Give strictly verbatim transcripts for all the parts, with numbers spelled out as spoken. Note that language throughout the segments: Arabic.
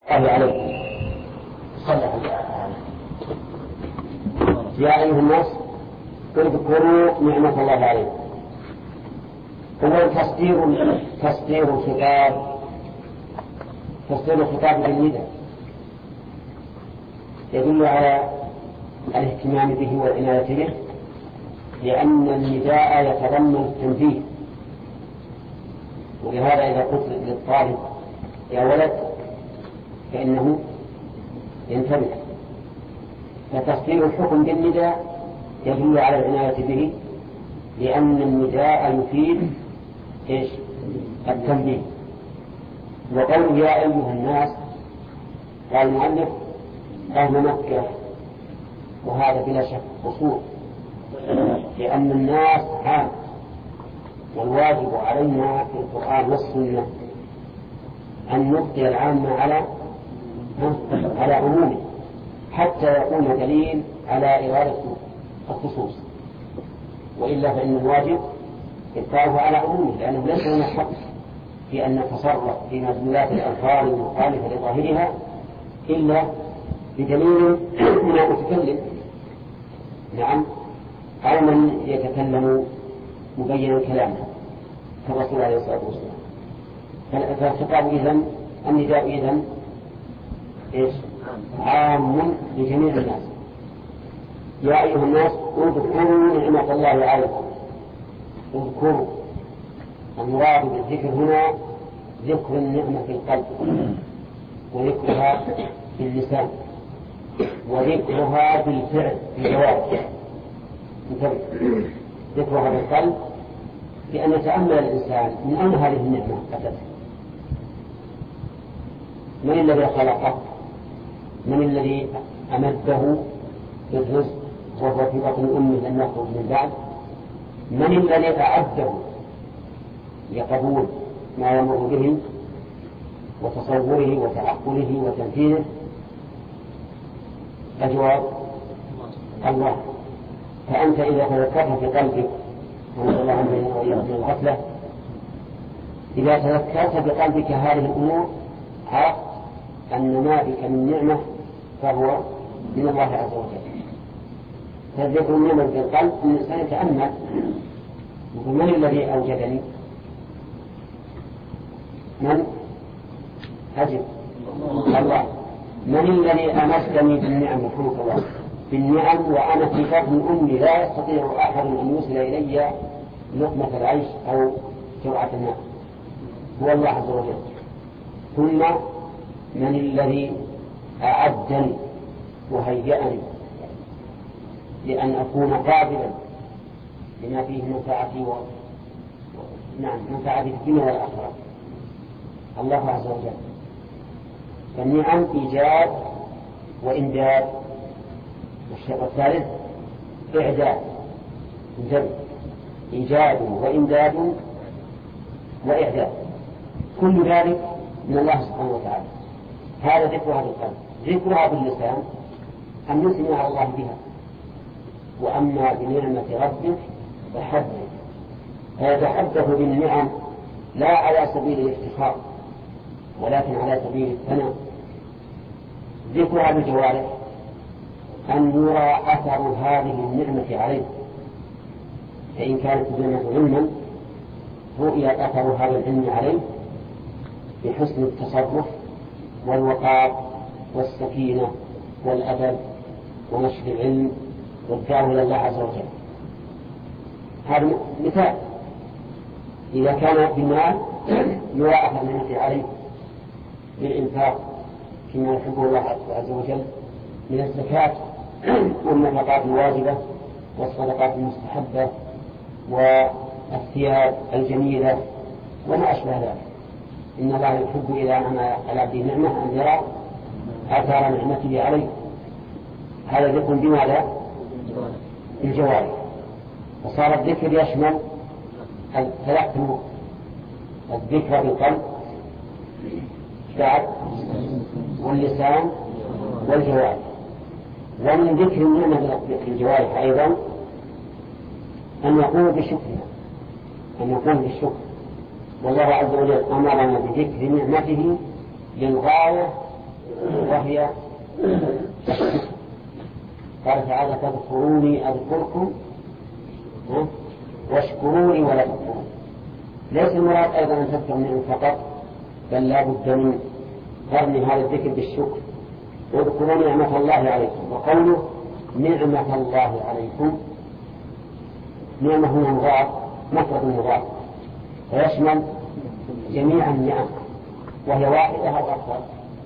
الله عليكم صلى يا أيها الناس اذكروا نعمة الله عليكم. هو تصدير تصدير الخطاب تصدير الخطاب بالنداء يدل على الاهتمام به والعناية به، لأن النداء يتضمن التنبيه. ولهذا إذا قلت للطالب يا ولد فإنه ينتبه. فتصدير الحكم بالنداء يدل على العناية به، لأن النداء يفيد إيش؟ التنبيه. وقول يا أيها الناس قال المؤلف أهل مكة، وهذا بلا شك قصور، لأن الناس عام، والواجب علينا في القرآن والسنة أن نبقي العام على على عمومه حتى يكون دليل على إرادة الخصوص، وإلا فإن الواجب إبقاؤه على عمومه، لأنه ليس لنا حق في أن نتصرف في مدلولات الألفاظ المخالفة لظاهرها إلا بدليل من المتكلم، نعم، أو من يتكلم مبينا كلامه كالرسول عليه الصلاة والسلام. فالخطاب إذن النداء إذن إيش؟ عام لجميع الناس. يا أيها الناس اذكروا نعمة الله عليكم. اذكروا، المراد بالذكر هنا ذكر النعمة في القلب، وذكرها باللسان، وذكرها بالفعل بالجوارح. ذكرها بالقلب بأن يتأمل الإنسان من أين هذه النعمة أتت، من الذي خلقه، من الذي أمده بالرزق وهو في بطن أمه لم يخرج من بعد، من الذي أعده لقبول ما يمر به وتصوره وتعقله وتنفيذه. الجواب الله. فأنت إذا تذكرت في قلبك، ونسأل الله أن يعيذنا من الغفلة، إذا تذكرت بقلبك هذه الأمور عرفت أن ما بك من نعمة فهو من الله عز وجل. فالذكر النعمة في القلب أن الإنسان يتأمل من الذي أوجدني، من أجب الله، من الذي أمسكني بالنعم وحمد الله بالنعم وأنا في بطن أمي لا يستطيع أحد أن يوصل إلي لقمة العيش أو جرعة الماء، هو الله عز وجل. ثم من الذي أعدني وهيأني لأن أكون قابلا لما فيه منفعتي و... نعم منفعتي في الدنيا والآخرة، الله عز وجل. فالنعم إيجاد وإمداد، والشيء الثالث إعداد، إيجاد وإمداد وإعداد، كل ذلك من الله سبحانه وتعالى. هذا ذكرها بالقلب. ذكرها باللسان أن نثني على الله بها. وأما بنعمة ربك فحدث، فيتحدث بالنعم لا على سبيل الافتخار ولكن على سبيل الثناء. ذكرها بالجوارح أن يرى أثر هذه النعمة عليه، فإن كانت النعمة علما رؤي أثر هذا العلم عليه بحسن التصرف والوقار والسكينة والأدب ونشر العلم والدعوة إلى الله عز وجل. هذا مثال. إذا كان بمال يرى أثر النعمة عليه بالإنفاق كما يحبه الله عز وجل من الزكاة والنفقات الواجبة والصدقات المستحبة والثياب الجميلة وما أشبه ذلك. إن الله يحب إذا أنعم على عبده نعمة أن يرى آثار نعمته عليه. هذا ذكر بماذا؟ بالجوارح. فصار الذكر يشمل ثلاث نوع: الذكر بالقلب واللسان والجوارح. ومن ذكر النعمة بالجوارح أيضا أن يقوم بشكرها، أن يقوم بالشكر. والله عز وجل أمرنا بذكر نعمته للغاية وهي قال تعالى تذكروني أذكركم واشكروني ولا تكفرون. ليس المراد أيضا أن تذكر منه فقط، بل لا بد من قرن هذا الذكر بالشكر. واذكروا نعمة الله عليكم. وقوله نعمة الله عليكم، نعمة هنا مضاعف مفرد مضاعف ويشمل جميع النعم وهي واحدة أو أكثر.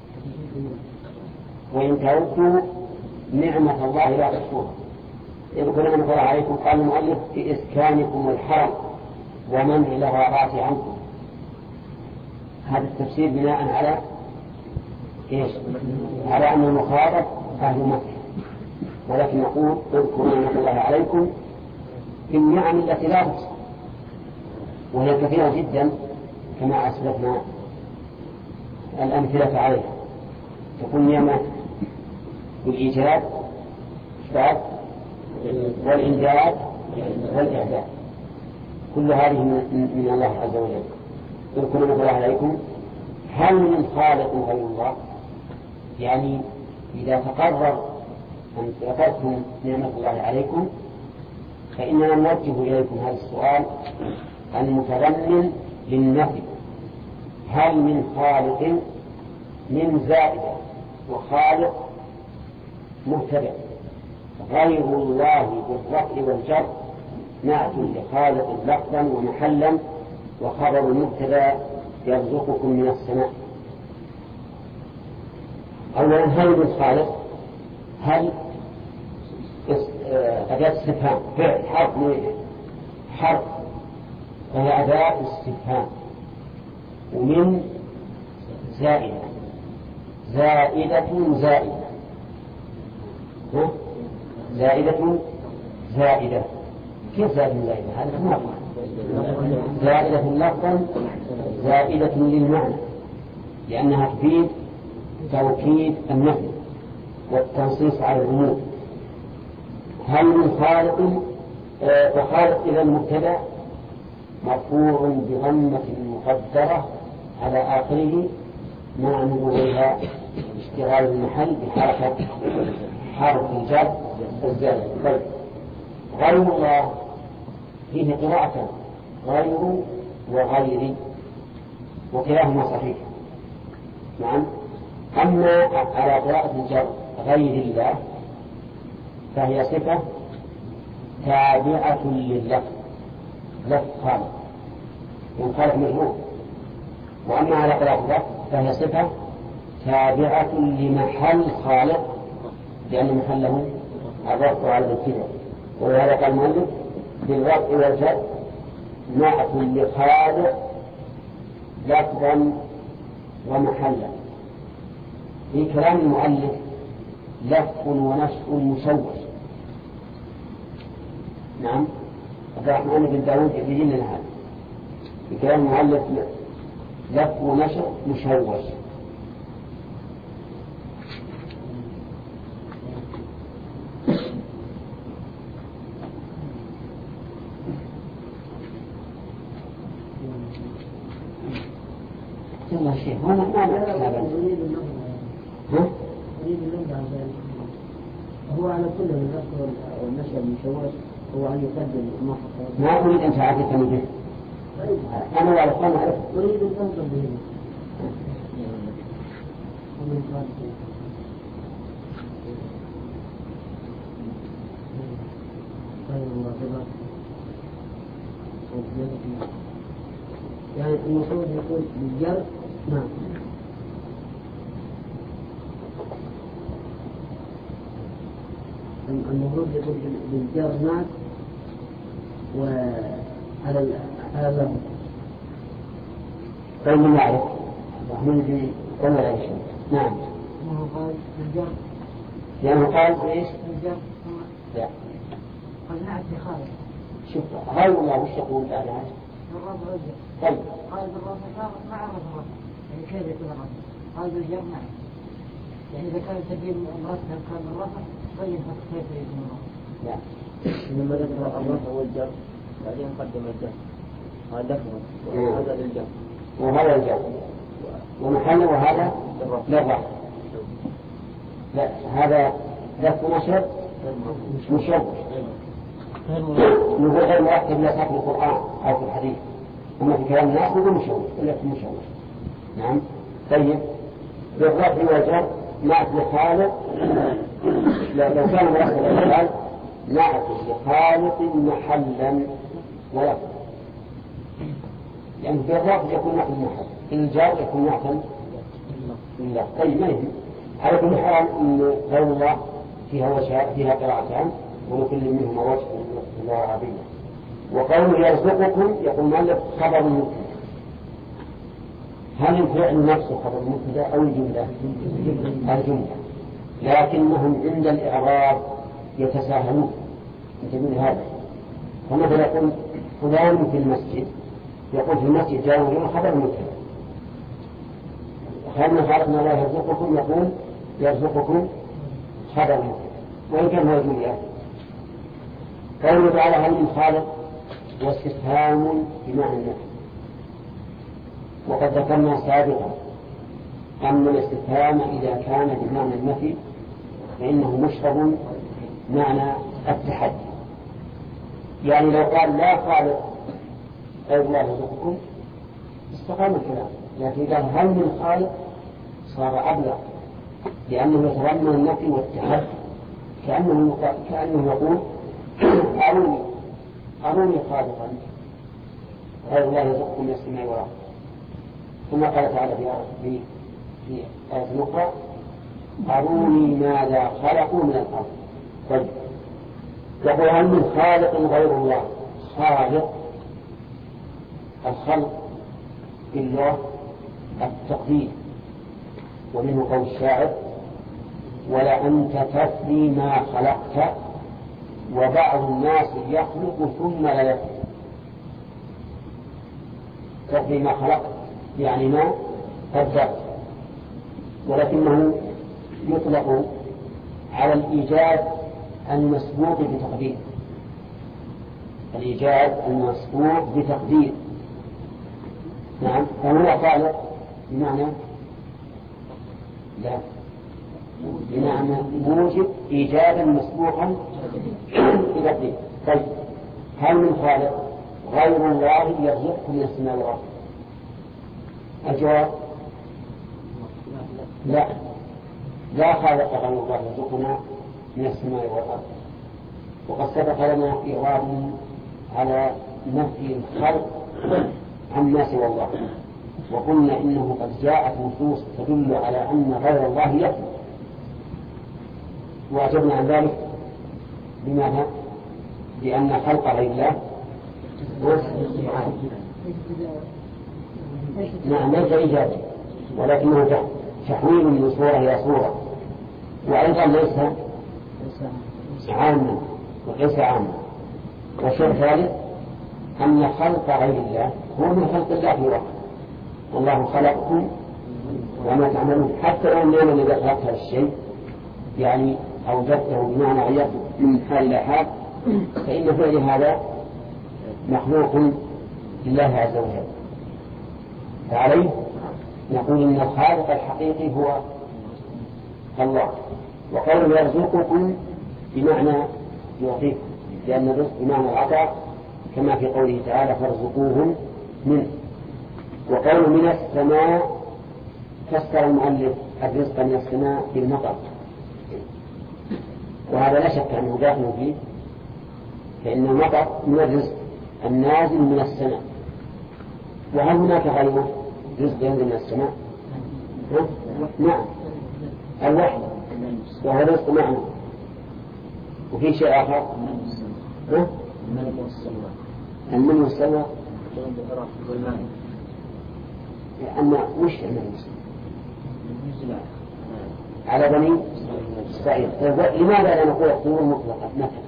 وإن تعدوا نعمة الله لا تحصوها. يذكر نعمة الله عليكم قال المؤلف في إسكانكم الحرم ومنع الغارات عنكم. هذا التفسير بناء على إيش؟ على أن المخاطب أهل مكة، ولكن نقول اذكروا نعمة الله عليكم بالنعم التي لا تحصى، وهي كثيرة جدا كما أسلفنا الأمثلة عليها. تكون نعمة بالإيجاد والإنجاز والإعداد، كل هذه من الله عز وجل. اذكروا نعمة الله عليكم. هل من خالق غير الله؟ يعني إذا تقرر أن ذكرتم نعمة الله عليكم فإننا نوجه إليكم هذا السؤال المتضمن للنفي. هل من خالق من زائدة وخالق مبتدأ غير الله بالرفع والجر نعت لخالق لفظا ومحلا وخبر مبتدأ يرزقكم من السماء. أولا هل من خالق؟ هل أداة استفهام فعل حرف حرف وهي أداة استفهام، ومن زائدة زائدة زائدة زائدة زائدة كيف زائدة زائدة؟ هذا ما زائدة لفظا زائدة للمعنى، لأنها تفيد توكيد النفي والتنصيص على العموم. هل من خالق؟ آه وخالق إذا المبتدأ مرفوع بضمة مقدرة على آخره مع نزولها اشتغال المحل بحركة حرف الجر الزائد. طيب غير الله فيه قراءة غير وغير وكلاهما صحيح. نعم. أما على قراءة الجر غير الله فهي صفة تابعة لللفظ، لفظ خالق والخالق مجموع. وأما على قراءة اللفظ فهي صفة تابعة لمحل خالق لأن محله الرفع على الابتداء. ولهذا قال المؤلف بالرفع والجر نعت لخالق لفظا ومحلا. في كلام المؤلف لف ونشء مشوش. نعم. عبد الرحمن بن داود يبين لنا هذا. في كلام المؤلف لف ونشء مشوش. والله شيء هنا ما ها؟ هو على كل من الأصل والنشر المشوش هو أن يقدم ما حصل. ما أريد أن تعرفني به. أنا ولا أخوان أعرف. أريد أن تنظر به. يعني المفروض يقول بالجر نعم. المفروض يقول بالجر نعم وعلى على اللفظ. طيب من يعرف؟ من في قول أي شيء. نعم. ما هو قال بالجر. يعني قال إيش؟ بالجر. لا. قال نعم في خالد. شوف غير الله وش يقول الآن هذا؟ بالرفع والجر. طيب. قال بالرفع صار مع الرفع. يعني كيف يكون الرفع؟ قال بالجر نعم. يعني إذا كان تبين مرتب كان الرفع طيب كيف يكون الرفع؟ لا. لما ذكر الرفع والجر بعدين قدم الجر هذا لفظ وهذا للجر وهذا الجر ومحل وهذا للرفع. لا هذا لف نشر مشوش نقول غير مركب لا في القرآن أو في الحديث، أما في كلام الناس نقول مشوش إلا في مشوش. نعم. طيب بالرفع والجر نعت لخالق، لو كان مركب الأفعال نعت لخالق محلا ولفظا، يعني بالرفع يكون نعت المحل، الجر يكون نعتا لله. طيب ما يهم. على كل حال إن غير الله فيها وجه فيها قراءتان ولكل منهما وجه في اللغة العربية. وقوله يرزقكم يقول مؤلف خبر مبتدأ. هل الفعل نفسه خبر مبتدأ أو الجملة؟ الجملة، لكنهم عند الإعراب يتساهلون من هذا. فمثلا يقول فلان في المسجد، يقول في المسجد جاء وجمع خبر مبتدأ. خلنا خالقنا لا يرزقكم يقول يرزقكم خبر مبتدأ وإن كان هو جملة. قوله تعالى هل من خالق واستفهام بمعنى النفي، وقد ذكرنا سابقا أن الاستفهام إذا كان بمعنى النفي فإنه مشتب معنى التحدي. يعني لو قال لا خالق غير الله يرزقكم استقام الكلام، لكن قال هل من خالق صار أبلغ، لأنه يتضمن النفي والتحدي، كأنه كأنه يقول أروني أروني خالقا غير الله يرزقكم من السماء والأرض. ثم قال تعالى في في آية أخرى أروني ماذا خلقوا من الأرض. طيب يقول هل من خالق غير الله؟ خالق الخلق بالله التقدير، ومنه قول الشاعر ولأنت تفدي ما خلقت وبعض الناس يخلق ثم لا يفدي. تفدي ما خلقت يعني ما قدرت، ولكنه يطلق على الإيجاد المسبوق بتقدير، الإيجاد المسبوق بتقدير. نعم. فهو خالق بمعنى لا بمعنى موجب إيجادا مسبوقا بتقدير. طيب هل من خالق غير الله يرزقكم من السماء والأرض؟ الجواب لا، لا خالق غير الله يرزقنا من السماء والأرض. وقد سبق لنا إعراب على نفي الخلق عما سوى الله، وقلنا إنه قد جاءت نصوص تدل على أن غير الله يخلق، وأجبنا عن ذلك بماذا؟ لأن خلق غير الله نعم ليس إيجابي، ولكنه تحويل من صورة إلى صورة، وأيضا ليس عاما وليس عاما. والشيء الثالث أن خلق غير الله هو من خلق الله في وقت، والله خلقكم وما تعملون. حتى لو أننا إذا خلقت هذا الشيء يعني أوجدته بمعنى غيرته من حال إلى حال، فإن فعل هذا مخلوق لله عز وجل. فعليه نقول إن الخالق الحقيقي هو الله. وقول يرزقكم بمعنى يعطيكم، لأن الرزق بمعنى العطاء كما في قوله تعالى فارزقوهم منه. وقول من السماء فسر المؤلف الرزق من السماء بالمطر، وهذا لا شك أنه داخل فيه، فإن المطر من الرزق النازل من السماء. وهل هناك غيره رزق ينزل من السماء؟ نعم الوحي وهو رزق معنى. وفي شيء آخر المن والسلوى. أما وش المن والسلوى على بني إسرائيل؟ لماذا لا نقول الطيور مطلقة مثلا؟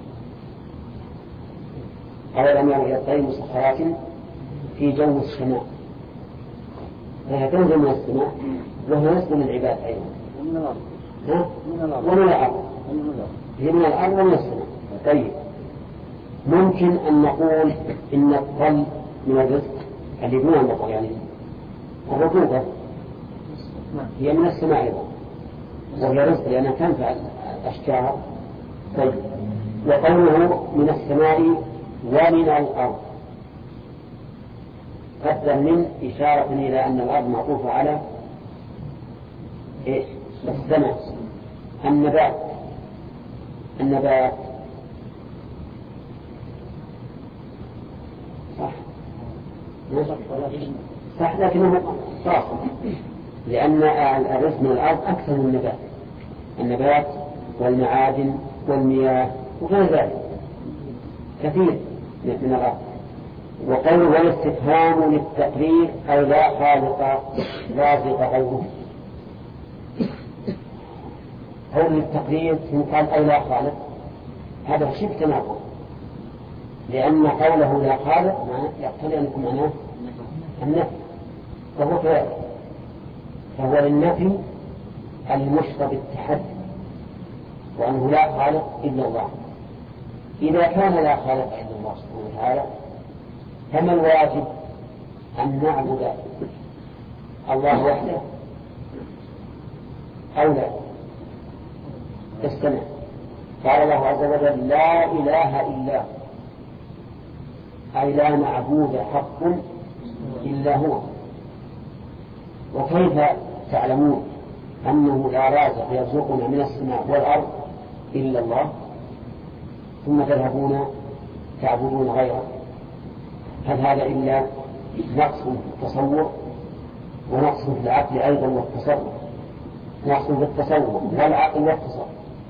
أولم يروا إلى الطير مسخرات في جو السماء، فهي تنزل من السماء وهي رزق للعباد أيضا ومن الأرض ومن الأرض هي من الأرض ومن السماء. طيب ممكن أن نقول إن الطل من الرزق اللي دون المطر، يعني الرطوبة هي من السماء أيضا، وهي رزق لأنها تنفع الأشجار. طيب، وقوله من السماء ومن الأرض قدر من إشارة إلى أن الأرض معطوفة على إيش؟ السماء. النبات النبات صح صح لكنه صح لأن الرزق من الأرض أكثر من النبات. النبات والمعادن والمياه وغير ذلك كثير من الأرض. وقوله والاستفهام للتقرير أي لا خالق رازق غيره. قول للتقرير قال أي لا خالق هذا شبه تناقض، لأن قوله لا خالق يقتضي أن يكون معناه النفي، فهو كذلك، فهو للنفي المشتى بالتحدي وأنه لا خالق إلا الله. إذا كان لا خالق إلا الله سبحانه وتعالى فما الواجب؟ أن نعبد الله وحده أو لا؟ استمع، قال الله عز وجل لا إله إلا أي لا معبود حق إلا هو. وكيف تعلمون أنه لا رازق يرزقنا من السماء والأرض إلا الله ثم تذهبون تعبدون غيره؟ هل هذا إلا نقص في التصور ونقص في العقل أيضا والتصرف، نقص في التصور والعقل والتصرف،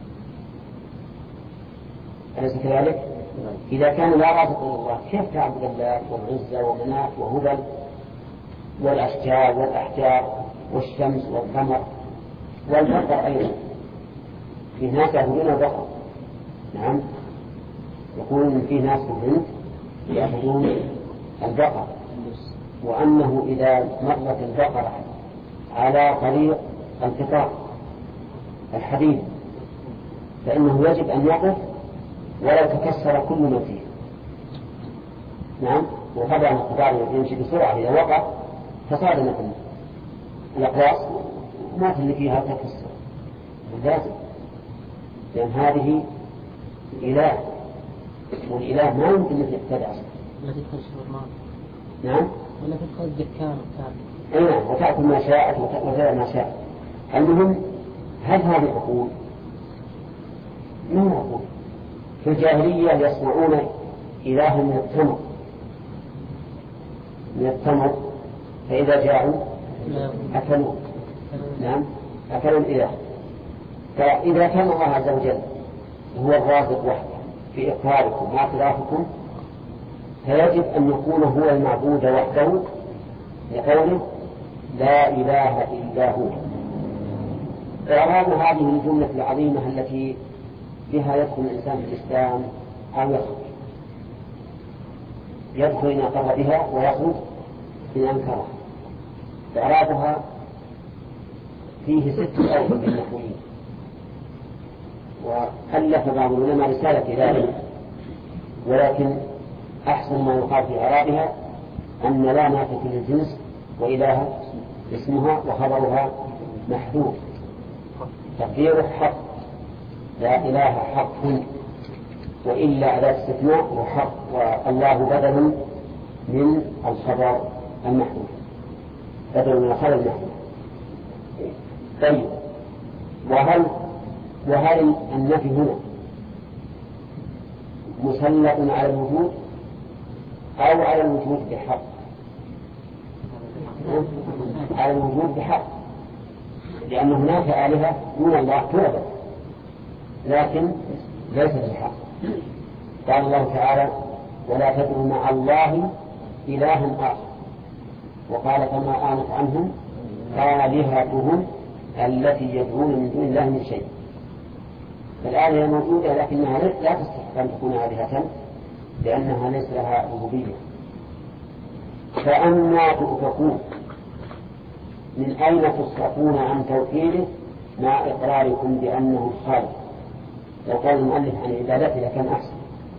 أليس كذلك؟ إذا كان لا رازق إلا الله كيف تعبد اللات والعزى ومنات وهبل والأشجار والأحجار والشمس والقمر والبقر أيضا؟ في ناس يعبدون البقر، نعم، يقولون في ناس في الهند يعبدون البقر، وأنه إذا مرت البقرة على طريق القطار الحديد فإنه يجب أن يقف ولو تكسر كل ما فيه. نعم، وطبعا القطار يمشي بسرعة، إذا وقف تصادمت الأقواس ما اللي فيها تكسر لازم، لأن هذه إله، والإله ما يمكن أن يبتدع. لا تدخل شهر نعم، ولا تدخل الدكان وتأكل. أي نعم، وتأكل ما شاءت وتأكل ما شاءت. المهم، هل هذه عقول؟ من عقول؟ في الجاهلية يصنعون إله من التمر من التمر فإذا جاءوا أكلوا. نعم، أكلوا الإله. فإذا كان الله عز وجل هو الرازق وحده في إقراركم واعترافكم فيجب أن يكون هو المعبود وحده لقوله لا إله إلا هو. إعراب هذه الجملة العظيمة التي بها يدخل الإنسان في الإسلام أو يخرج، يدخل إن أقر بها ويخرج إن أنكرها. إعرابها فيه ست أوجه للنحويين، وألف بعض العلماء رسالة ذلك، ولكن أحسن ما يقال في إعرابها أن لا نافية للجنس وإله اسمها وخبرها محذوف، تقديره حق، لا إله حق، وإلا أداة استثناء وحق، والله بدل من الخبر المحذوف، بدل من الخبر المحذوف. طيب، وهل وهل النفي هنا مسلط على الوجود أو على الوجود بحق؟ على الوجود بحق، لأن هناك آلهة دون الله تعبد لكن ليست بحق. قال الله تعالى ولا تدعوا مع الله إلها آخر، وقال فما آنت عنهم آلهتهم التي يدعون من دون الله من شيء. فالآلهة موجودة لكنها لا تستحق أن تكون آلهة لأنها ليس لها ربوبية. فأنا تؤفكون؟ من أين تصرفون عن توحيده مع إقراركم بأنه الخالق؟ لو قال المؤلف عن عبادته لكان أحسن،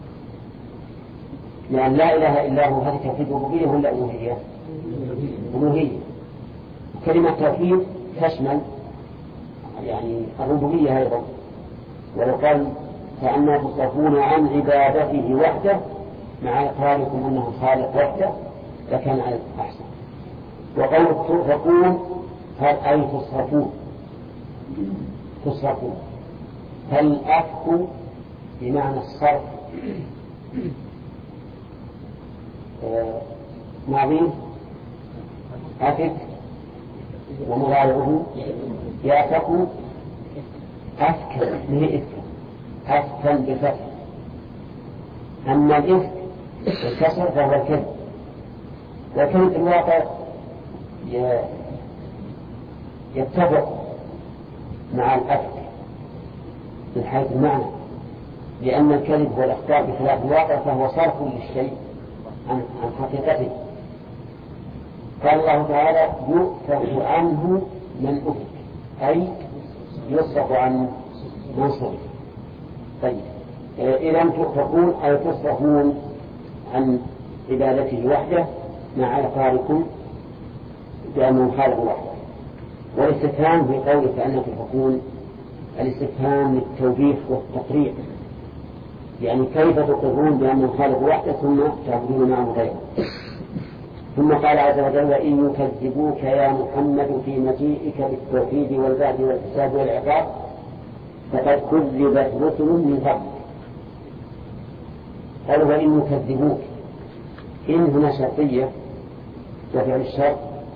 لأن لا إله إلا هو هذه توحيد ربوبية ولا ألوهية؟ ألوهية. كلمة توحيد تشمل يعني الربوبية أيضا. ولو قال فأنا تصرفون عن عبادته وحده مع إقراركم أنه خالق وحده لكان أحسن. وقول تؤفكون هل أي تصرفون تصرفون فالأفك بمعنى الصرف ماضي أفك ومضارعه يأفك أفكا من إفكا أفكا بفتح. أما الإفك الكسر فهو الكذب، والكذب الواقع يتفق مع الأفك من حيث المعنى، لأن الكذب والأخطاء بخلاف الواقع فهو صرف للشيء عن حقيقته. قال الله تعالى يؤفك عنه من أفك أي يصرف عن من صرف. طيب إذا تؤفكون أي تصرفون عن عبادته وحده مع إقراركم بأنه خالق وحده. والاستفهام في قوله فأنا تؤفكون الاستفهام للتوبيخ والتقريع، يعني كيف تقرون بأنه خالق وحده ثم تعبدون معه غيره. ثم قال عز وجل وإن يكذبوك يا محمد في مجيئك بالتوحيد والبعث والحساب والعقاب فقد كذبت رسل من قبلك. قالوا وإن يكذبوك إن هنا شرطية وفعل الشرط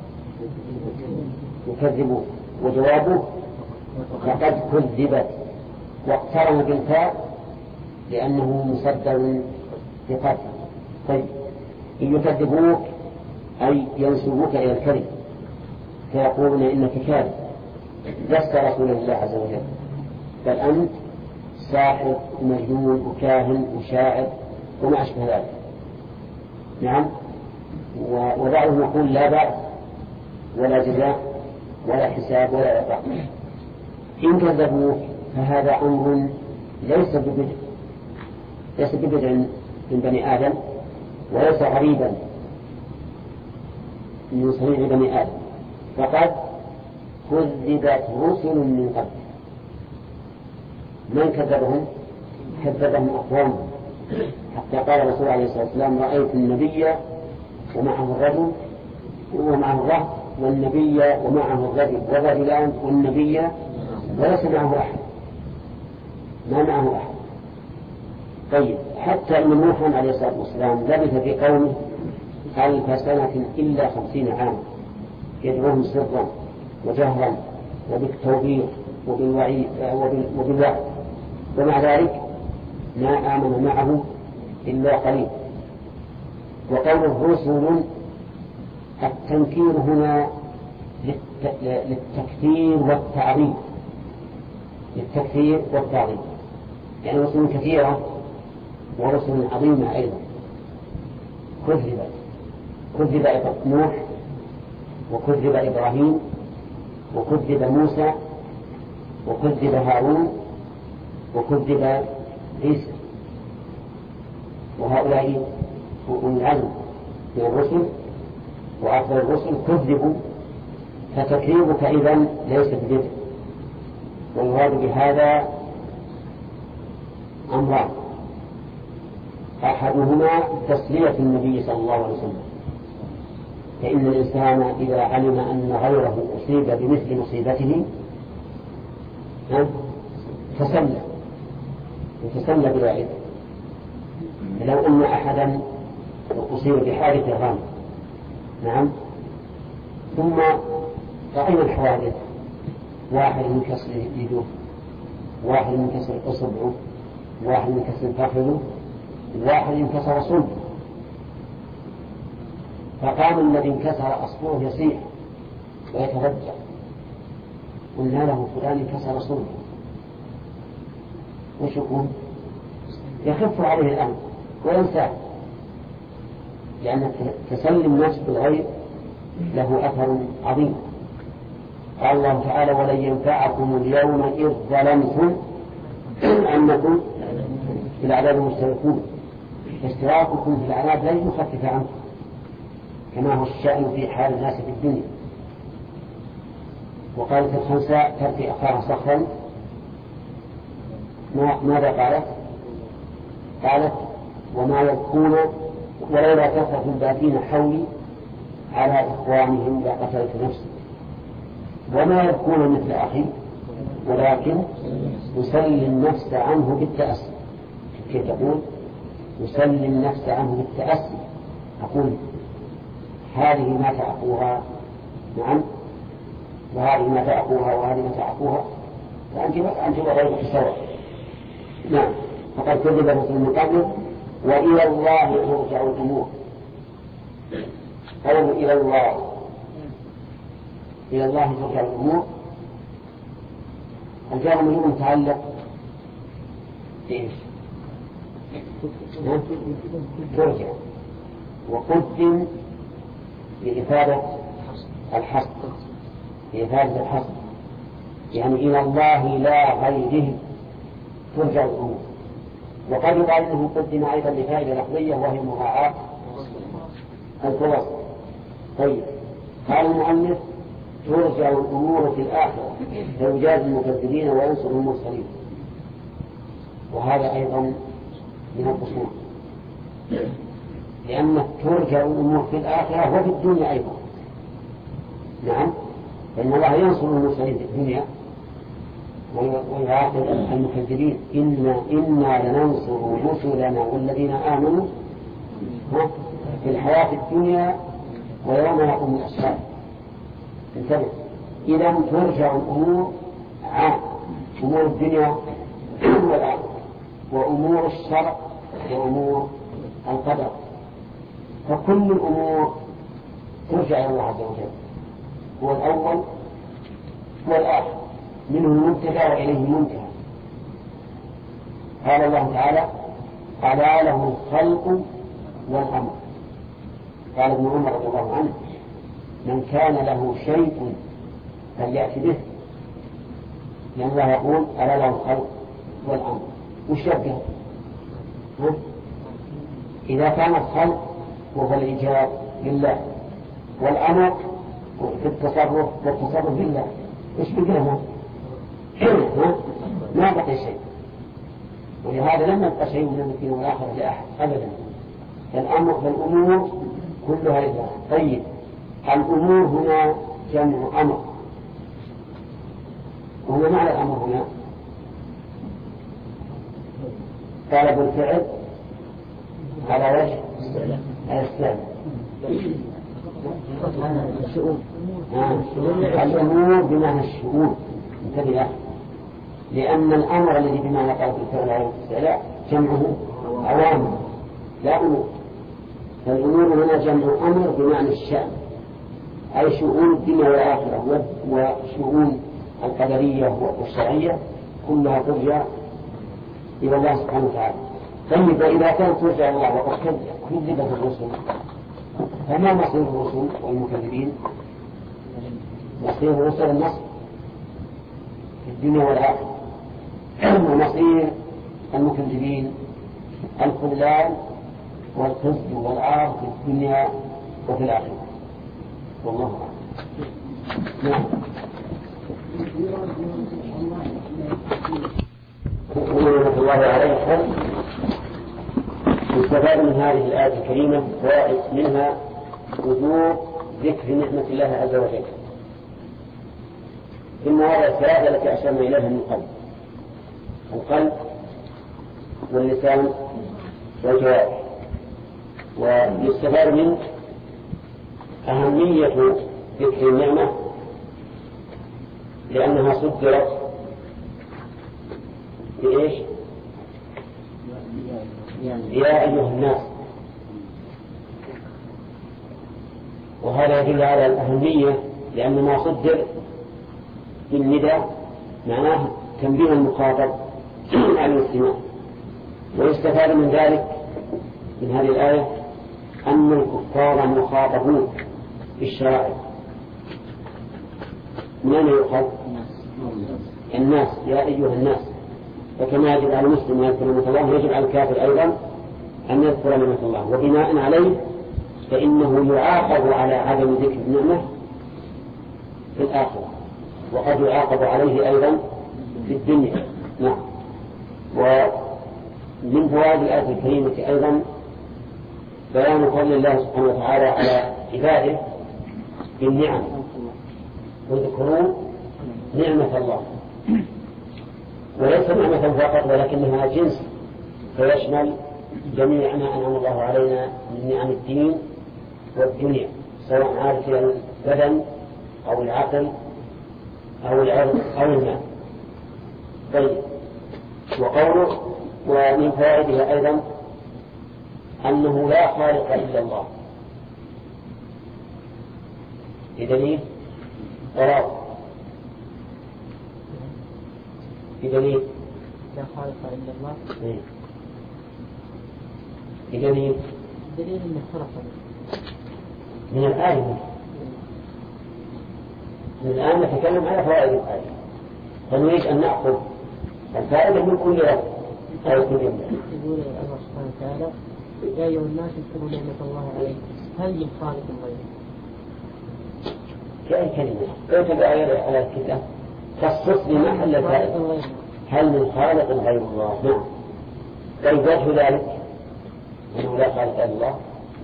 يكذبوك وجوابه فقد كذبت واقترن بالفاء لأنه مصدر بقتل. طيب إن يكذبوك أي ينسبوك إلى الكذب فيقولون إنك كاذب لست رسول الله عز وجل بل أنت ساحر مجنون وكاهن وشاعر وما أشبه ذلك. نعم. وبعضهم يقول لا بأس ولا جزاء ولا حساب ولا عقاب. إن كذبوك فهذا أمر ليس ببدع ليس ببدع من بني آدم وليس غريبا من صنيع بني آدم، فقد كذبت رسل من قبل. من كذبهم؟ كذبهم أقوامهم، حتى قال الرسول عليه الصلاة والسلام رأيت النبي ومعه الرجل ومعه الرهط والنبي ومعه الرجل والرجلان والنبي وليس معه أحد، ما معه أحد. طيب حتى أن نوحا عليه الصلاة والسلام لبث في قومه ألف سنة إلا خمسين عاما يدعوهم سرا وجهرا وبالتوبيخ وبالوعي وبالوعد، ومع ذلك ما آمن معه إلا قليل. وقوله رسل التنكير هنا للتكثير والتعظيم للتكثير والتعظيم يعني رسل كثيرة ورسل عظيمة أيضا. كذب كذب نوح وكذب إبراهيم وكذب موسى وكذب هارون وكذب عيسى، وهؤلاء أولي العزم من الرسل وأفضل الرسل كذبوا، فتكذيبك إذن ليس ببدع. والمراد بهذا أمران، أحدهما تسلية النبي صلى الله عليه وسلم، فإن الإنسان إذا علم أن غيره أصيب بمثل مصيبته تسلى وتسلى بلا إثم. لو أن أحدا أصيب بحادث غام نعم ثم رأينا الحوادث، واحد منكسر يده، واحد منكسر أصبعه، واحد منكسر فخذه، واحد انكسر صلبه، فقام الذي انكسر أصبعه يصيح ويتفجع، قلنا له فلان انكسر صلبه، وش يكون؟ يخف عليه الأمر وينساه، لأن تسلي النفس بالغير له أثر عظيم. قال الله تعالى ولن ينفعكم اليوم إذ ظلمتم أنكم في العذاب مشتركون، فاشتراككم في العذاب لا يخفف عنكم كما هو الشأن في حال الناس في الدنيا. وقالت الخنساء تركي أخاها صخرا ماذا قالت؟ قالت وما يبكون ولولا كثرة الباكين حولي على إخوانهم لقتلت نفسي وما يبكون مثل أخي ولكن يسلي النفس عنه بالتأسي. كيف تقول؟ يسلي النفس عنه بالتأسي. أقول هذه مات أخوها نعم وهذه مات أخوها وهذه مات أخوها فأنت أنت وغيرك سواء. نعم فقد كذب رسول من قبله وإلى الله ترجع الأمور. قالوا إلى الله إلى الله ترجع الأمور. الجار مهم متعلق بإيش؟ ترجع وقدم لإفادة الحصر لإفادة الحصر يعني إلى الله لا غيره ترجع الأمور. وقد يقال أنه قدم أيضا لفائدة لفظية وهي مراعاة الفرص. طيب قال المؤلف ترجع الأمور في الآخرة فيجازي المكذبين وينصر المرسلين. وهذا أيضا من القصور لأن ترجع الأمور في الآخرة وفي الدنيا أيضا. نعم فإن الله ينصر المرسلين في الدنيا ويعاقب المكذبين إنا, إنا لننصر رسلنا والذين آمنوا في الحياة الدنيا ويوم يقوم الأشهاد. انتبه إذا ترجع الأمور عام أمور الدنيا والآخرة وأمور الشرع وأمور القدر فكل الأمور ترجع إلى الله عز وجل هو الأول والآخر منه المبتدأ وإليه المنتهى. قال الله تعالى ألا له الخلق والأمر. قال ابن عمر رضي الله عنه من كان له شيء فليأتي به لأن الله يقول ألا له الخلق والأمر وشبه إذا كان الخلق وهو الإيجاب لله والأمر في التصرف والتصرف بالله إيش بقينا ما بقي شيء. ولهذا لم يبقى شيء من الدين والآخرة لأحد أبدا. الأمر فالأمور كلها لله. طيب الأمور هنا جمع أمر وهنا معنى الأمر هنا طلب الفعل على وجه الاستعلاء. الأمور بمعنى الشؤون. انتبه لأن الأمر الذي بمعنى طلب الفعل على وجه الاستعلاء جمعه أوامر لا أمور. فالأمور هنا جمع أمر بمعنى الشأن أي شؤون الدنيا والآخرة وشؤون القدرية والشرعية كلها ترجع إلى الله سبحانه وتعالى. طيب إذا كانت ترجع إلى الله وقد كذبت الرسل فما مصير الرسل والمكذبين؟ مصير الرسل النصر في الدنيا والآخرة ومصير المكذبين الخذلان والخزي والعار في الدنيا وفي الآخرة. والله أعلم. نعم. ورحمة الله عليكم. يستفاد من هذه الآية الكريمة فوائد منها وجوب ذكر نعمة الله عز وجل. إن هذا الثلاثة التي أشرنا إليها من قبل القلب واللسان والجوارح. ويستفاد من أهمية ذكر النعمة لأنها صدرت بإيش؟ يا أيها الناس. وهذا يدل على الأهمية لأن ما صدر بالنداء معناه تنبيه المخاطب على الاستماع. ويستفاد من ذلك من هذه الآية أن الكفار مخاطبون بالشرائع. من يؤخذ؟ الناس يا أيها الناس. وكما يجب على المسلم أن يذكر نعمة الله يجب على الكافر أيضا أن يذكر نعمة الله. وبناء عليه فإنه يعاقب على عدم ذكر النعمة في الآخرة وقد يعاقب عليه أيضا في الدنيا. نعم. ومن فوائد الآية الكريمة أيضا بيان فضل الله سبحانه وتعالى على عباده بالنعم، وذكروا نعمة الله، وليس نعمة فقط ولكنها جنس فيشمل جميع ما أنعم الله علينا من نعم الدين والدنيا، سواء عاد في البدن أو العقل أو العرض أو المال. طيب، وقوله ومن فوائدها أيضا أنه لا خالق إلا الله، بدليل قرار، بدليل لا خالق إلا الله، بدليل دليل أنه خلق من الآية. من الآن نتكلم على فوائد الآية، فنريد أن نأخذ الفائدة من كل رب أو كل يوم. يقول الله سبحانه وتعالى يا أيها الناس اذكروا نعمة الله عليكم هل من خالق غيره؟ في أي كلمة كيف بآية على الكتاب خصص لي محل الفائدة، هل من خالق غير الله؟ نعم. طيب، وجه ذلك أنه لا خالق إلا الله.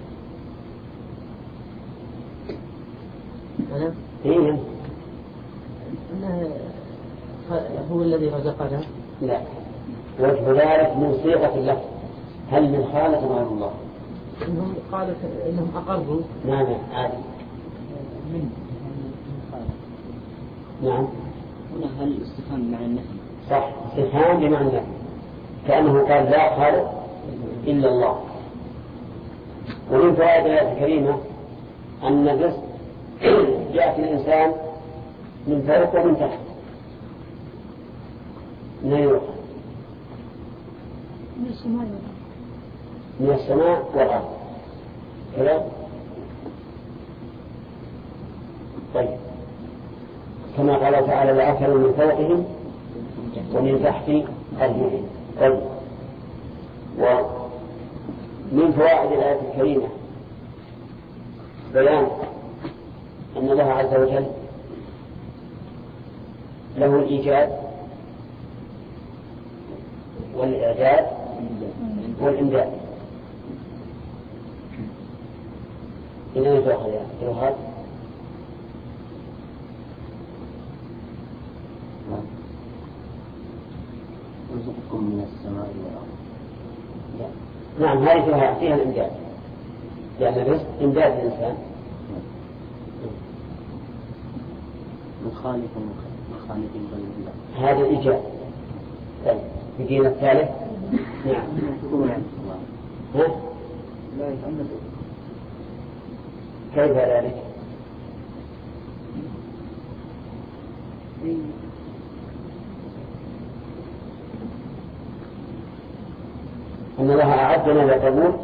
أنا؟ إيه، أنه هو الذي رزقنا. لا، وجه ذلك من صيغة اللفظ، هل من خالق غير الله؟ إنهم قالوا إنهم أقربوا. نعم عادي. من من خالق. نعم. هنا هل استفهام مع النفي؟ صح، استفهام بمعنى النفي، كأنه قال لا خالق إلا الله. ومن فوائد الآية الكريمة أن الرزق يأتي الإنسان من فوق ومن تحت، من يوقع من السماء من السماء والأرض كذا. طيب، كما قال تعالى لأكلوا من فوقهم ومن تحت أرجلهم. طيب، ومن فوائد الآية الكريمة بيان أن الله عز وجل له الإيجاد والإعداد والإمداد. إن أن تأخذ يا أخوات يرزقكم من السماء والأرض. نعم، هذه فيها فيها الإمداد، لأن الرزق إمداد الإنسان. من خالق من خالق غير الله، هذا الإيجاد. طيب، بدين الثالث. نعم. ها؟ كيف ذلك؟ أن الله أعدنا لقبول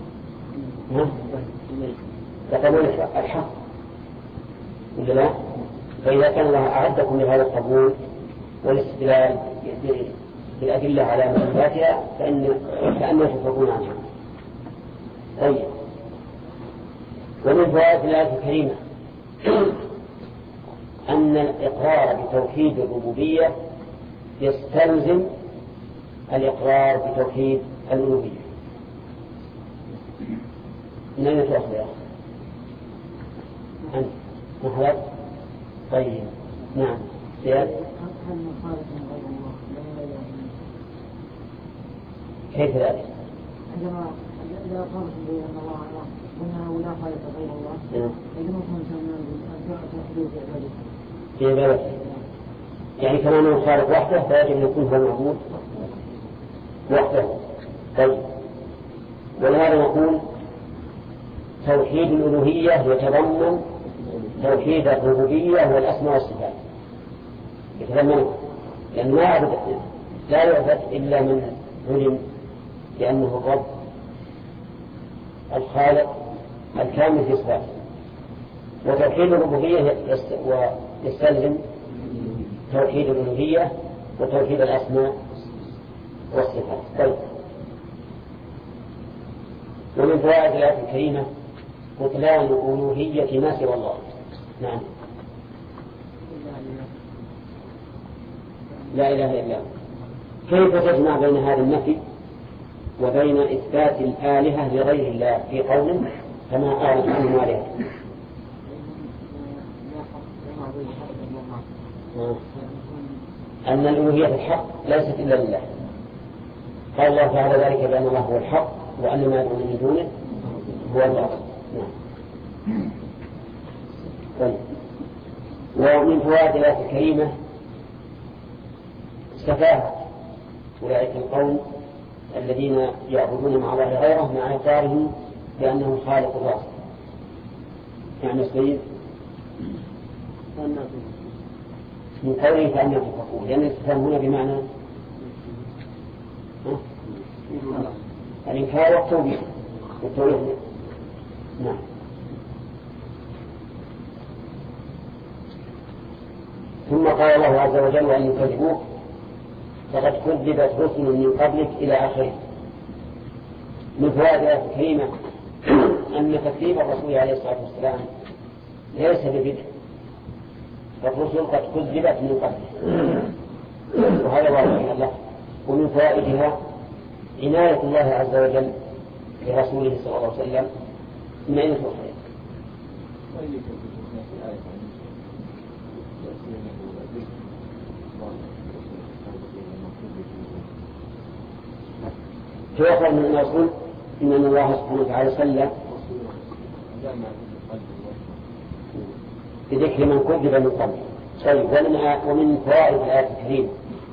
لقبول الحق ولا لا؟ فإذا كان الله أعدكم لهذا القبول والاستدلال بالأدلة على مصلحتها فإن كأنه تفرقون عنها. طيب، ومن فوائد الآية الكريمة أن الإقرار بتوحيد الربوبية يستلزم الإقرار بتوحيد الألوهية. من أين تأخذ يا أخي؟ أنت محمد؟ طيب، نعم. زياد؟ كيف ذلك؟ عندما إذا قالت بأن الله أعلم وأنه لا خالق غير الله، عندما كنت أن تحدث في عبادته، يعني كما أنه خالق وحده فيجب أن يكون هو المعبود وحده. طيب، ولهذا نقول توحيد الألوهية يتضمن توحيد الربوبية والأسماء والصفات، يتضمن، لأن ما يعبد لا يعبد إلا من علم لأنه الرب الخالق الكامل في صفاته. وتوحيد الربوبية يستلزم توحيد الألوهية وتوحيد الأسماء والصفات. طيب، ومن فوائد الآية الكريمة بطلان ألوهية ما سوى الله. نعم. لا إله إلا هو. كيف تجمع بين هذا النفي وبين إثبات الآلهة لغير الله في قوله كما قالت عنهم آلهة؟ أن الألوهية الحق ليست إلا لله. قال الله تعالى ذلك بأن الله هو الحق وأن ما يدعون من دونه هو الباطل. نعم. طيب. ومن فوائد الآية الكريمة استفاد أولئك القوم الذين يعبدون مع الله غيره مع إقرارهم بأنه خالق الرازق. يعني سيد من قوله فأن يتفقون، لأن الاستفهام هنا بمعنى الإنكار والتوبيخ والتوبيخ. نعم. ثم قال الله عز وجل أن يكذبوك فقد كذبت رسل من قبلك إلى آخره. من فوائد الآية الكريمة أن تكذيب الرسول عليه الصلاة والسلام ليس ببدع، فالرسل قد كذبت من قبله، وهذا واضح من الله. ومن فوائدها عناية الله عز وجل برسوله صلى الله عليه وسلم من أين تؤخذ؟ تؤخذ من الرسول إن الله سبحانه وتعالى سلم بذكر من كذب من قبل. طيب. ومن فوائد الآية الكريمة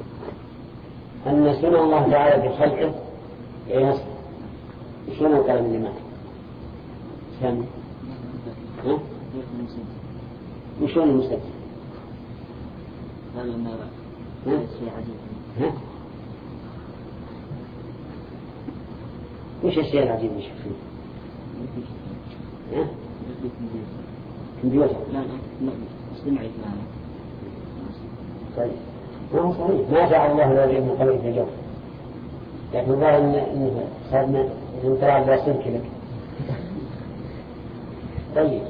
أن سنن الله تعالى بخلقه يصل. شنو الكلام اللي معك؟ سامي ها؟ وشون المسلم؟ هذا ما شيء عجيب. ها؟ وش الشيء العجيب اللي شفتوه؟ ها؟ كمبيوتر؟ لا لا استمعي معنا. طيب. ما هو صحيح، ما جعل الله الذي من قبل في الجو، لكن ظاهر إنه صارنا نتراجع على سلك لك. طيب.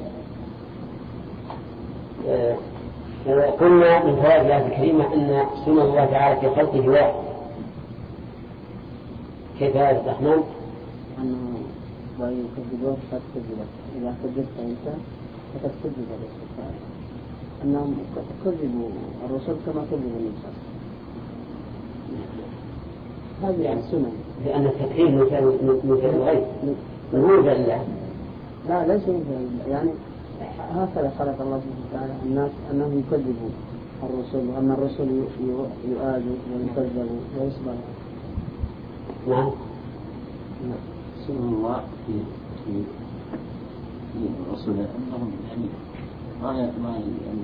قلنا من فوائد الآية الكريمة أن سنن الله تعالى في خلقه واحد. كيف هذا الرحمن؟ أنه ويكذبون فقد كذبت، إذا كذبت أنت فقد كذب الرسول تعالى، أنهم كذبوا الرسول كما كذبوا النبي. هذه يعني سنن، لأن التكذيب من فعل الغيب نقول بالله. لا ليس يعني هكذا خلق الله سبحانه وتعالى الناس أنهم يكذبوا الرسول، وأن الرسول يؤادوا ويكذبوا ويصبروا. نعم. سبحان الله في في في الرسول أنهم يعني ما ما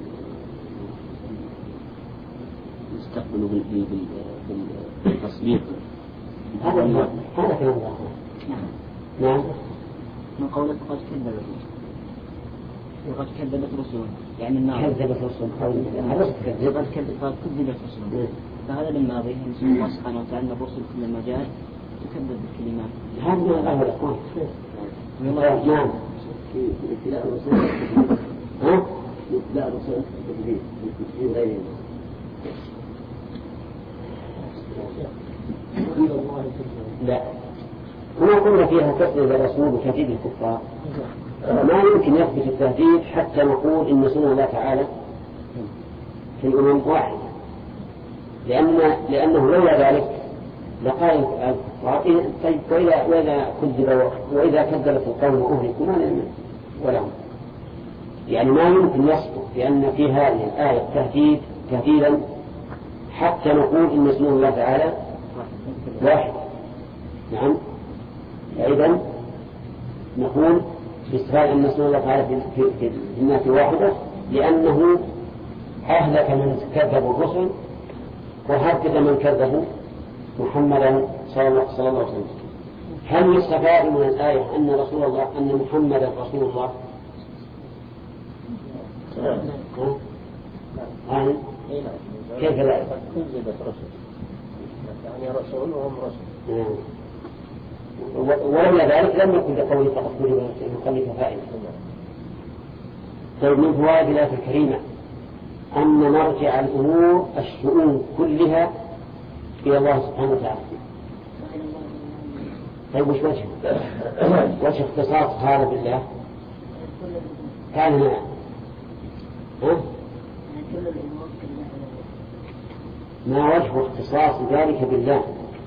يستقبلوا بال بالتصديق. هذا هذا كلام الله. نعم. من قولك قد كذبت وقد كذبت رسول، يعني النار كذبت رسول هذا كذب قد كذبت رسول. فهذا للماضي نسأل الله سبحانه وتعالى أن الرسل كلما جاء تكذب بالكلمات. هذا من الله الأخوان. نعم. في ابتلاء الرسول. ها؟ ابتلاء الرسول بالتكذيب بالتكذيب غيره. لا. هنا قلنا فيها تكذيب الرسول وتكذيب الكفار. ما يمكن يثبت التهديد حتى نقول إن سنن الله تعالى في الأمم واحد، لأن لأنه لولا ذلك لقال الكفار طيب وإذا وإذا كذب وإذا كذبت القوم أهلكوا ما لنا ولهم. يعني ما يمكن يصدق لأن في هذه الآية تهديد كثيرا حتى نقول إن سنن الله تعالى واحد. نعم. إذن نقول باستفاد أن سنن الله تعالى في الناس واحدة لأنه أهلك من كذبوا الرسل وهدد من كذبوا محمدا صلى الله عليه وسلم. هل يستفاد من الآية أن رسول الله أن محمدا رسول الله؟ ها؟ كيف لا؟ كذبت رسل يعني رسول وهم رسل. ولولا ذلك لم يكن لقوله فقط كذب فائدة. طيب. من فوائد الآية الكريمة أن مرجع الأمور الشؤون كلها إلى الله سبحانه وتعالى. طيب وش وجه وجه اختصاص هذا بالله؟ كان هنا ها؟ ما وجه اختصاص ذلك بالله؟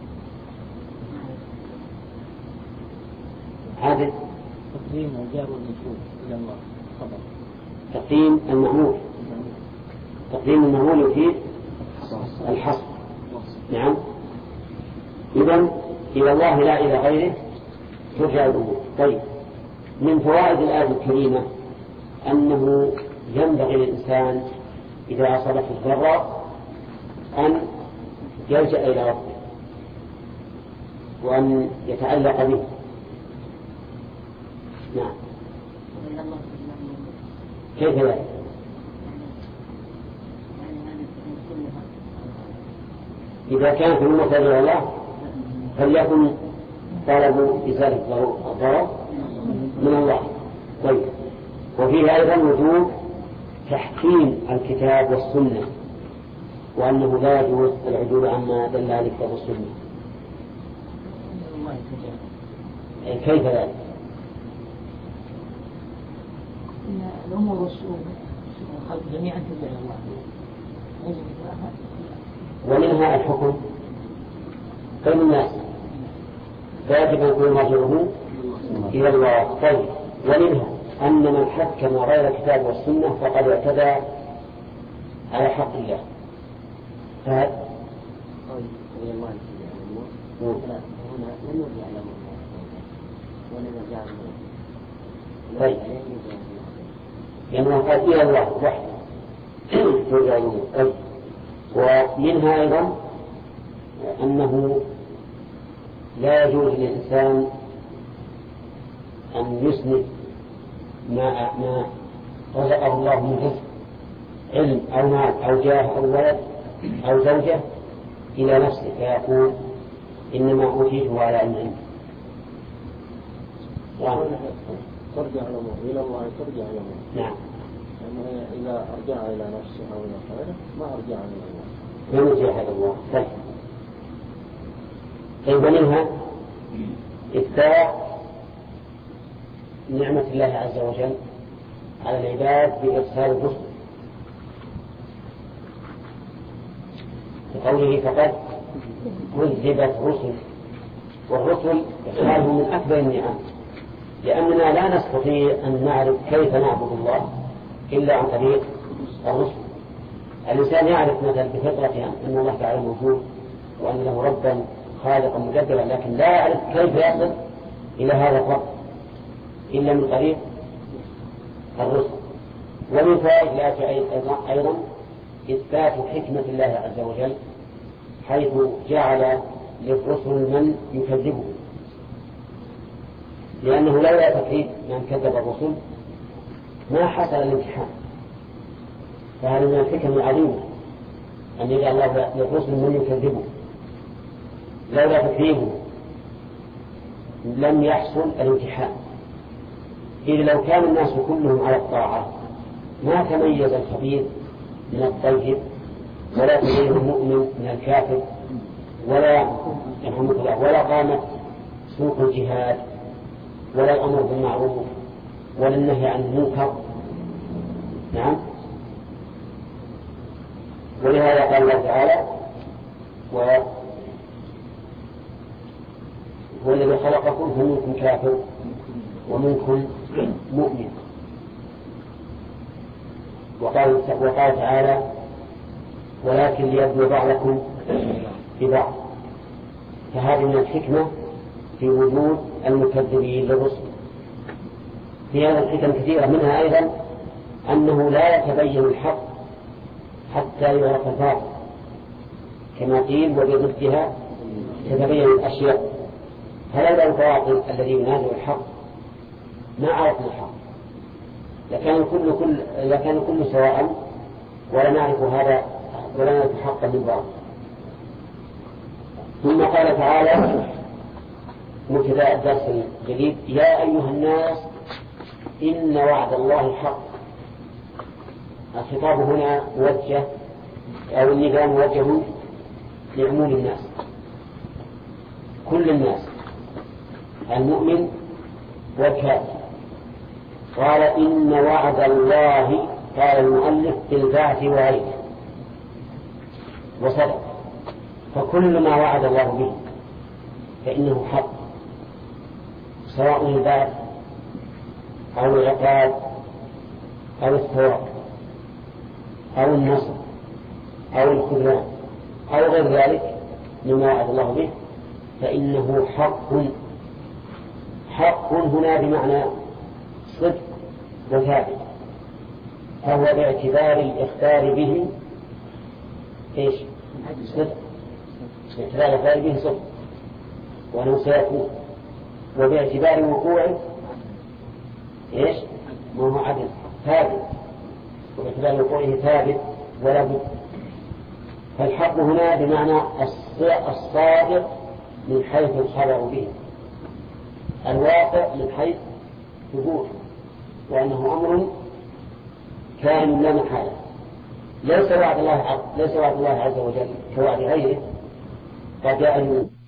هذا تقديم الجار والمجرور إلى الله خبر. تقديم المأمور تقديم المأمور يفيد الحصر. نعم. إذن إلى الله لا إلى غيره ترجع الأمور. طيب من فوائد الآية الكريمة أنه ينبغي للإنسان إذا أصابته الضراء أن يلجأ إلى ربه وأن يتعلق به. نعم. كيف ذلك؟ إذا كان في الموت إلى الله فليكن طلب إزالة الضرر من الله. طيب وفيه أيضا وجوب تحكيم الكتاب والسنة وأنه لا يجوز العدول عما دل عليه الكتاب والسنة. كيف ذلك؟ الأمور والشؤون الخلق جميعا ترجع إلى الله. ومنها الحكم بين الناس فيجب أن يكون مرجعه إلى الله. طيب ومنها أن من حكم غير الكتاب والسنة فقد اعتدى على حق الله. فهذا طيب إلى الله هنا لم يرجع إلى الله ولا يرجع إلى طيب لأنه قال إلى الله وحده ترجع الأمور. طيب ومنها أيضا أنه لا يجوز للإنسان أن يسند ما ما رزقه الله من رزق علم أو مال أو جاه أو ولد أو زوجة إلى نفسه فيقول إنما أوتيته على علم عندي. ترجع الأمور إلى الله ترجع الأمور. نعم. يعني إذا أرجع إلى نفسه أو إلى غيره ما أرجع إلى الله. ما نرجع إلى الله. طيب. طيب ومنها إثبات نعمة الله عز وجل على العباد بإرسال الرسل بقوله فقد كذبت رسل والرسل إرسالهم من أكبر النعم لأننا لا نستطيع أن نعرف كيف نعبد الله إلا عن طريق الرسل. الإنسان يعرف مثلا بفطرته أن الله تعالى موجود وأن له ربا خالقا مدبرا لكن لا يعرف كيف يصل إلى هذا الرب إلا من طريق الرسل. ومن فوائد الآية أيضا إثبات حكمة الله عز وجل حيث جعل للرسل من يكذبه لأنه لولا تكذيب من كذب الرسل ما حصل الامتحان. فهذا من الحكم العظيمة أن يجعل الله للرسل من يكذبه. لولا تكذيبه لم يحصل الامتحان. إذا لو كان الناس كلهم على الطاعة ما تميز الخبيث من الطيب ولا تميز المؤمن من الكافر ولا يرحمك الله ولا قامت سوق الجهاد ولا الأمر بالمعروف ولا النهي عن المنكر. نعم. ولهذا قال الله تعالى وهو الذي خلقكم فمنكم كافر ومنكم مؤمن. وقال, وقال تعالى ولكن ليبلو بعضكم ببعض. فهذه من الحكمة في وجود المكذبين للرسل. في هذا الحكم كثيرة منها أيضا أنه لا يتبين الحق حتى يعرف الباطل كما قيل وبضدها تتبين الأشياء. فلولا الباطل الذي ينازع الحق ما عرفنا الحق لكان كل كل لكان كل سواء ولا نعرف هذا ولا نعرف حقا من بعض. ثم قال تعالى مبتدأ الدرس الجديد يا أيها الناس إن وعد الله حق الخطاب هنا موجه أو النداء موجه لعموم الناس، كل الناس، المؤمن والكافر. قال إن وعد الله، قال المؤلف بالبعث وغيره، وصدق. فكل ما وعد الله به فإنه حق، سواء البعث أو العقاب أو الثواب أو النصر أو الخذلان أو غير ذلك مما وعد الله به فإنه حق. حق هنا بمعنى صدق وثابت، فهو باعتبار الإخبار به إيش؟ صدق، باعتبار الإخبار به صدق وأنه سيكون، وباعتبار وقوعه إيش؟ ما هو عدل ثابت، وباعتبار وقوعه ثابت ولا بد. فالحق هنا بمعنى الصادق من حيث الخبر به، الواقع من حيث ثبوته، وأنه أمر كان لا محالة. ليس وعد الله ليس وعد الله عز وجل كوعد غيره، قد جاء